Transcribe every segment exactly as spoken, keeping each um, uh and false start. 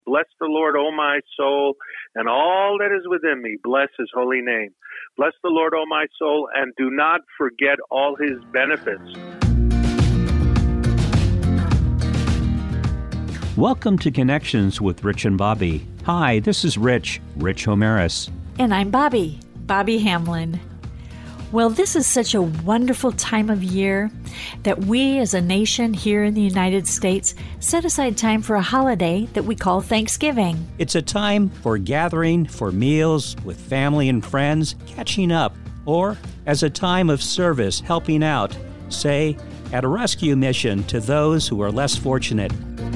Bless the Lord, O my soul, and all that is within me. Bless his holy name. Bless the Lord, O my soul, and do not forget all his benefits. Welcome to Connections with Rich and Bobby. Hi, this is Rich, Rich Homeris. And I'm Bobby, Bobby Hamlin. Well, this is such a wonderful time of year that we as a nation here in the United States set aside time for a holiday that we call Thanksgiving. It's a time for gathering, for meals with family and friends, catching up, or as a time of service, helping out, say, at a rescue mission to those who are less fortunate.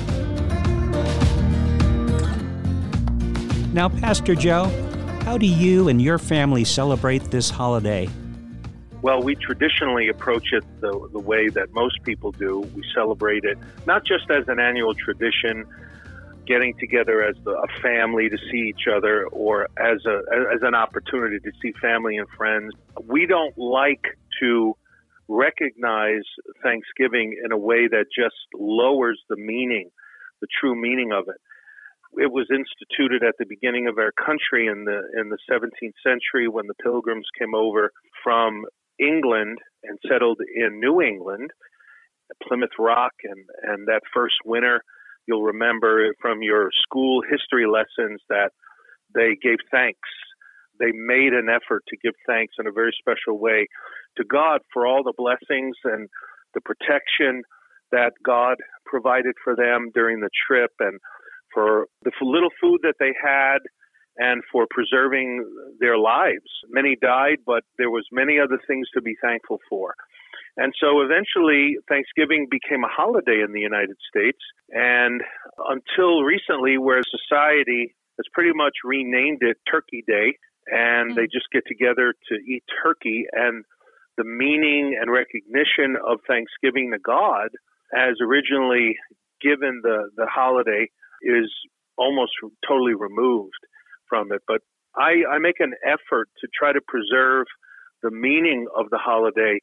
Now, Pastor Joe, how do you and your family celebrate this holiday? Well, we traditionally approach it the, the way that most people do. We celebrate it not just as an annual tradition, getting together as the, a family to see each other, or as a as an opportunity to see family and friends. We don't like to recognize Thanksgiving in a way that just lowers the meaning, the true meaning of it. It was instituted at the beginning of our country in the in the seventeenth century when the Pilgrims came over from England and settled in New England, Plymouth Rock, and, and that first winter, you'll remember from your school history lessons that they gave thanks. They made an effort to give thanks in a very special way to God for all the blessings and the protection that God provided for them during the trip, and for the little food that they had, and for preserving their lives. Many died, but there was many other things to be thankful for. And so eventually Thanksgiving became a holiday in the United States, and until recently, where society has pretty much renamed it Turkey Day, and they just get together to eat turkey, and the meaning and recognition of Thanksgiving to God as originally given the, the holiday is almost totally removed from it. But I, I make an effort to try to preserve the meaning of the holiday.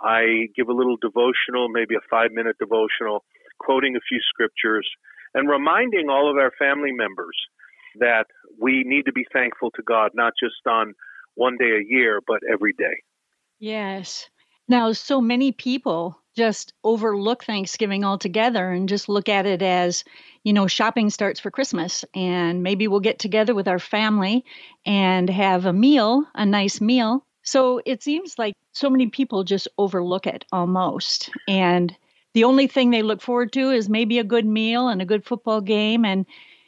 I give a little devotional, maybe a five-minute devotional, quoting a few scriptures, and reminding all of our family members that we need to be thankful to God, not just on one day a year, but every day. Yes. Now, so many people just overlook Thanksgiving altogether and just look at it as, you know, shopping starts for Christmas, and maybe we'll get together with our family and have a meal, a nice meal. So it seems like so many people just overlook it almost. And the only thing they look forward to is maybe a good meal and a good football game. And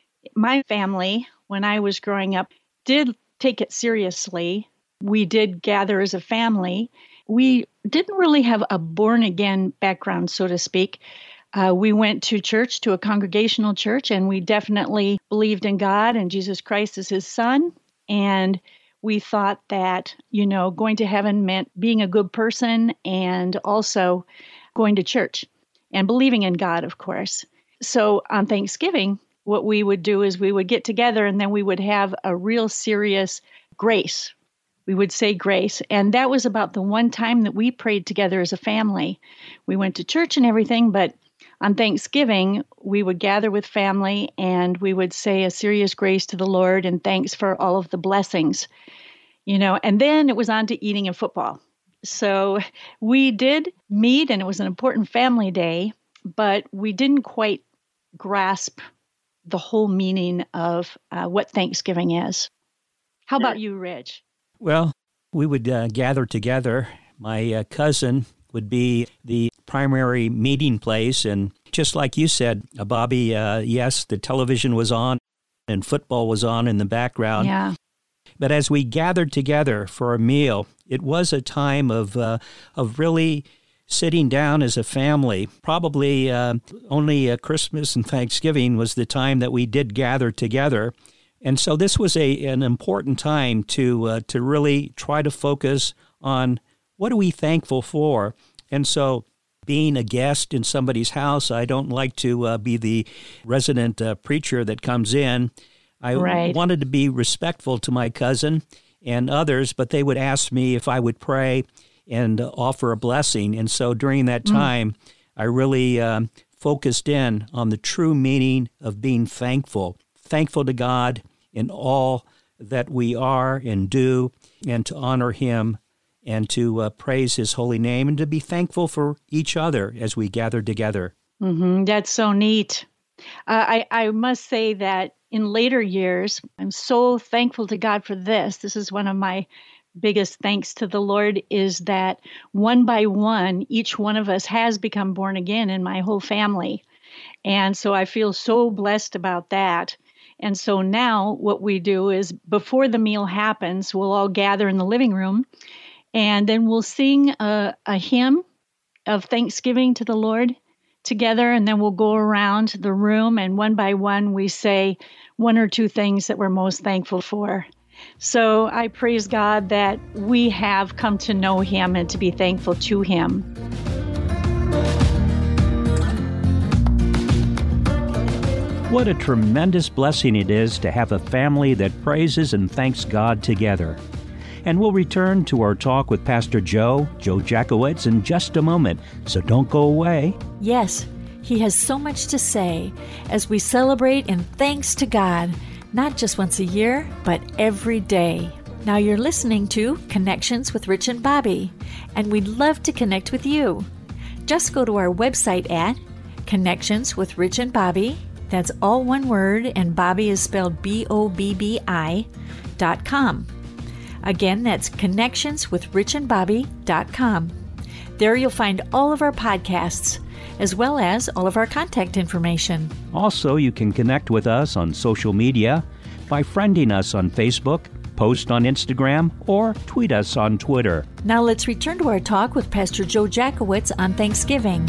my family, when I was growing up, did take it seriously. We did gather as a family. We didn't really have a born-again background, so to speak. Uh, we went to church, to a congregational church, and we definitely believed in God and Jesus Christ as his son. And we thought that, you know, going to heaven meant being a good person and also going to church and believing in God, of course. So on Thanksgiving, what we would do is we would get together and then we would have a real serious grace. We would say grace. And that was about the one time that we prayed together as a family. We went to church and everything, but on Thanksgiving, we would gather with family and we would say a serious grace to the Lord and thanks for all of the blessings, you know, and then it was on to eating and football. So we did meet, and it was an important family day, but we didn't quite grasp the whole meaning of uh, what Thanksgiving is. How about you, Rich? Well, we would uh, gather together. My uh, cousin would be the primary meeting place. And just like you said, uh, Bobby, uh, yes, the television was on and football was on in the background. Yeah. But as we gathered together for a meal, it was a time of uh, of really sitting down as a family. Probably uh, only uh, Christmas and Thanksgiving was the time that we did gather together. And so this was a an important time to uh, to really try to focus on what are we thankful for. And so being a guest in somebody's house, I don't like to uh, be the resident uh, preacher that comes in. I right. wanted to be respectful to my cousin and others, but they would ask me if I would pray and uh, offer a blessing. And so during that time, mm. I really um, focused in on the true meaning of being thankful. thankful to God in all that we are and do, and to honor Him and to uh, praise His holy name, and to be thankful for each other as we gather together. Mm-hmm. That's so neat. Uh, I, I must say that in later years, I'm so thankful to God for this. This is one of my biggest thanks to the Lord, is that one by one, each one of us has become born again in my whole family. And so I feel so blessed about that. And so now what we do is before the meal happens, we'll all gather in the living room, and then we'll sing a, a hymn of thanksgiving to the Lord together, and then we'll go around the room, and one by one we say one or two things that we're most thankful for. So I praise God that we have come to know Him and to be thankful to Him. What a tremendous blessing it is to have a family that praises and thanks God together. And we'll return to our talk with Pastor Joe, Joe Jackowitz, in just a moment, so don't go away. Yes, he has so much to say as we celebrate in thanks to God, not just once a year, but every day. Now you're listening to Connections with Rich and Bobby, and we'd love to connect with you. Just go to our website at Connections with Rich and Bobby. That's all one word, and Bobby is spelled B O B B I dot com. Again, that's connections with rich and bobby dot com. There you'll find all of our podcasts, as well as all of our contact information. Also, you can connect with us on social media by friending us on Facebook, post on Instagram, or tweet us on Twitter. Now let's return to our talk with Pastor Joe Jackowitz on Thanksgiving.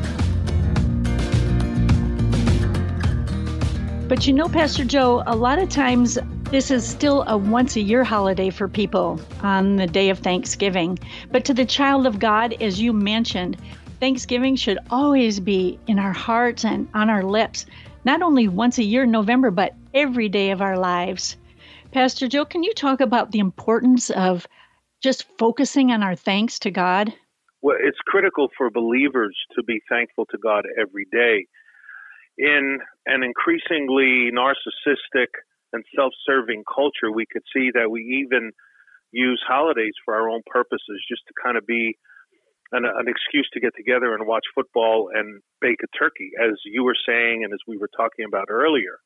But you know, Pastor Joe, a lot of times this is still a once-a-year holiday for people on the day of Thanksgiving. But to the child of God, as you mentioned, Thanksgiving should always be in our hearts and on our lips, not only once a year in November, but every day of our lives. Pastor Joe, can you talk about the importance of just focusing on our thanks to God? Well, it's critical for believers to be thankful to God every day. In an increasingly narcissistic and self-serving culture, we could see that we even use holidays for our own purposes, just to kind of be an, an excuse to get together and watch football and bake a turkey, as you were saying and as we were talking about earlier.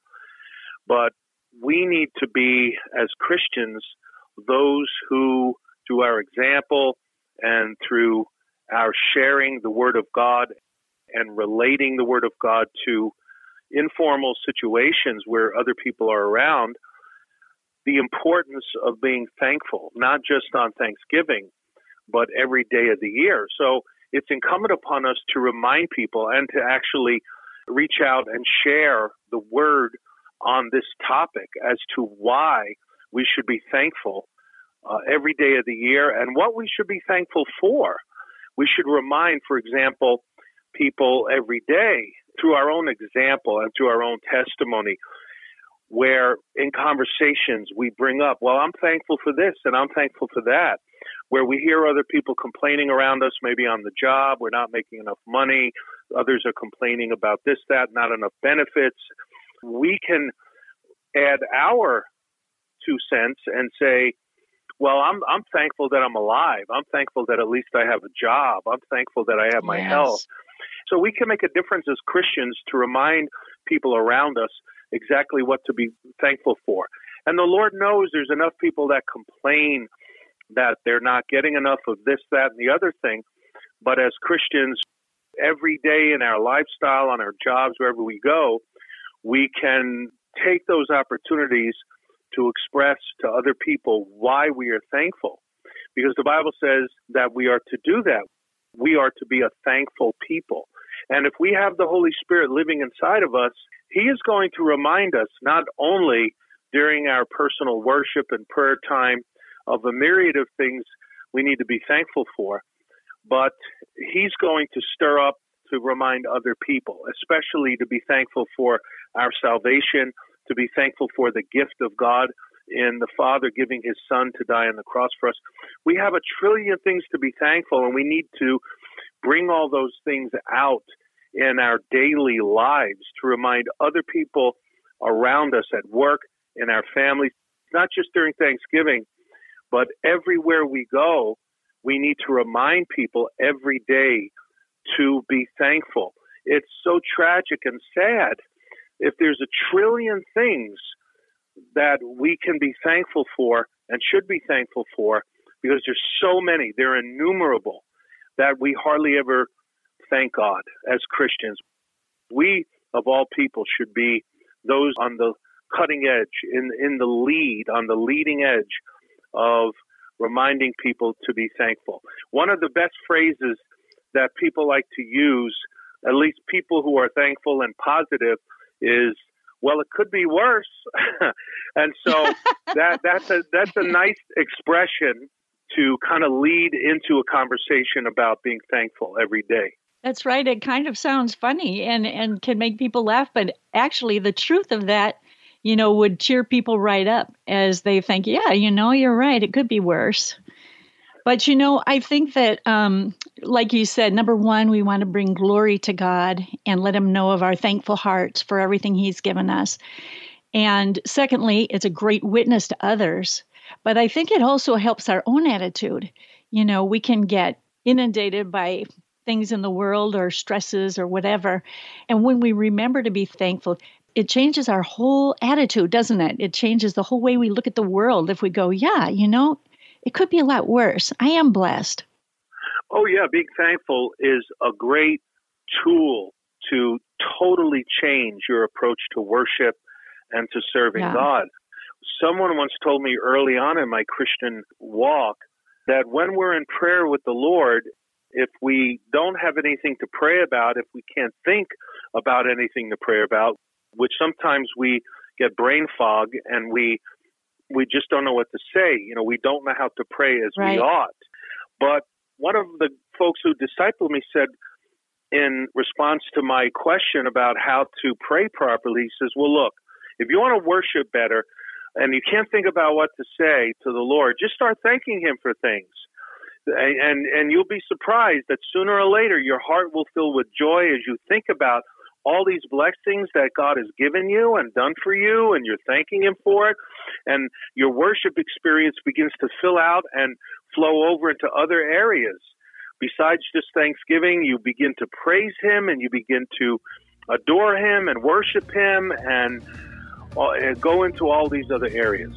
But we need to be, as Christians, those who, through our example and through our sharing the Word of God and relating the Word of God to informal situations where other people are around, the importance of being thankful, not just on Thanksgiving, but every day of the year. So it's incumbent upon us to remind people and to actually reach out and share the word on this topic as to why we should be thankful uh, every day of the year and what we should be thankful for. We should remind, for example, people every day through our own example and through our own testimony, where in conversations we bring up, well, I'm thankful for this and I'm thankful for that, where we hear other people complaining around us, maybe on the job, we're not making enough money, others are complaining about this, that, not enough benefits. We can add our two cents and say, well, I'm I'm thankful that I'm alive. I'm thankful that at least I have a job. I'm thankful that I have my Yes. health. So we can make a difference as Christians to remind people around us exactly what to be thankful for. And the Lord knows there's enough people that complain that they're not getting enough of this, that, and the other thing. But as Christians, every day in our lifestyle, on our jobs, wherever we go, we can take those opportunities to express to other people why we are thankful. Because the Bible says that we are to do that. We are to be a thankful people. And if we have the Holy Spirit living inside of us, He is going to remind us not only during our personal worship and prayer time of a myriad of things we need to be thankful for, but He's going to stir up to remind other people, especially to be thankful for our salvation, to be thankful for the gift of God in the Father giving His Son to die on the cross for us. We have a trillion things to be thankful, and we need to bring all those things out in our daily lives to remind other people around us at work, in our families, not just during Thanksgiving, but everywhere we go, we need to remind people every day to be thankful. It's so tragic and sad. If there's a trillion things that we can be thankful for and should be thankful for, because there's so many, they're innumerable, that we hardly ever thank God as Christians. We, of all people, should be those on the cutting edge, in, in the lead, on the leading edge of reminding people to be thankful. One of the best phrases that people like to use, at least people who are thankful and positive, is, well, it could be worse. And so that that's a that's a nice expression to kind of lead into a conversation about being thankful every day. That's right. It kind of sounds funny and, and can make people laugh, but actually the truth of that, you know, would cheer people right up as they think, yeah, you know, you're right. It could be worse. But, you know, I think that, um, like you said, number one, we want to bring glory to God and let him know of our thankful hearts for everything he's given us. And secondly, it's a great witness to others. But I think it also helps our own attitude. You know, we can get inundated by things in the world or stresses or whatever. And when we remember to be thankful, it changes our whole attitude, doesn't it? It changes the whole way we look at the world. If we go, yeah, you know, it could be a lot worse. I am blessed. Oh, yeah. Being thankful is a great tool to totally change your approach to worship and to serving yeah. God. Someone once told me early on in my Christian walk that when we're in prayer with the Lord, if we don't have anything to pray about, if we can't think about anything to pray about, which sometimes we get brain fog and we we just don't know what to say. You know, we don't know how to pray as right. we ought. But one of the folks who discipled me said, in response to my question about how to pray properly, he says, well, look, if you want to worship better and you can't think about what to say to the Lord, just start thanking him for things. And and you'll be surprised that sooner or later your heart will fill with joy as you think about all these blessings that God has given you and done for you, and you're thanking him for it. And your worship experience begins to fill out and flow over into other areas. Besides just Thanksgiving, you begin to praise him and you begin to adore him and worship him and, uh, and go into all these other areas.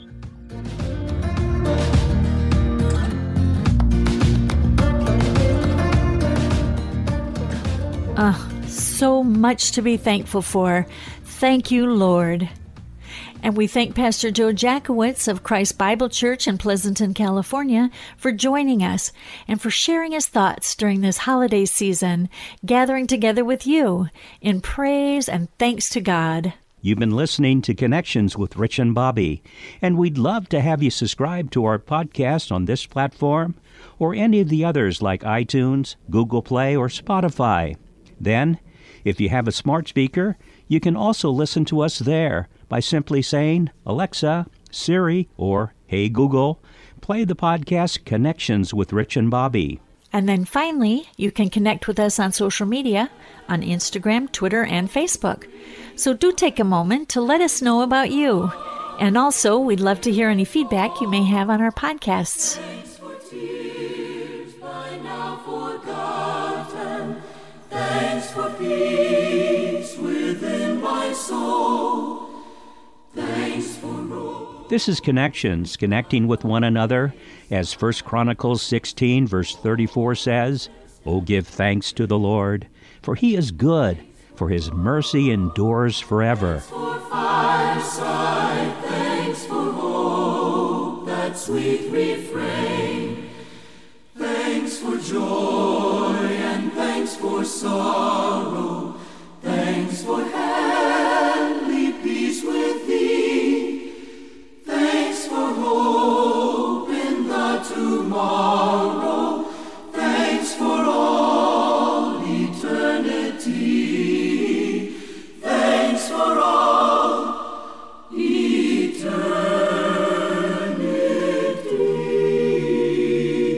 Oh, so much to be thankful for. Thank you, Lord. And we thank Pastor Joe Jackowitz of Christ Bible Church in Pleasanton, California, for joining us and for sharing his thoughts during this holiday season, gathering together with you in praise and thanks to God. You've been listening to Connections with Rich and Bobby, and we'd love to have you subscribe to our podcast on this platform or any of the others like iTunes, Google Play, or Spotify. Then, if you have a smart speaker, you can also listen to us there by simply saying, Alexa, Siri, or Hey Google, play the podcast Connections with Rich and Bobby. And then finally, you can connect with us on social media, on Instagram, Twitter, and Facebook. So do take a moment to let us know about you. And also, we'd love to hear any feedback you may have on our podcasts. Thanks for tears by now forgotten. Thanks for peace within my soul. Thanks for road. This is Connections, connecting with one another, as First Chronicles sixteen, verse thirty-four says, "O give thanks to the Lord, for he is good, for his mercy endures forever." Thanks for fireside, thanks for hope, that sweet refrain. Thanks for joy and thanks for sorrow. Thanks for heavenly peace with thee. Thanks for hope in the tomorrow. Thanks for all eternity. Thanks for all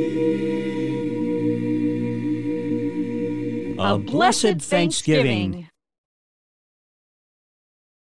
eternity. A blessed Thanksgiving.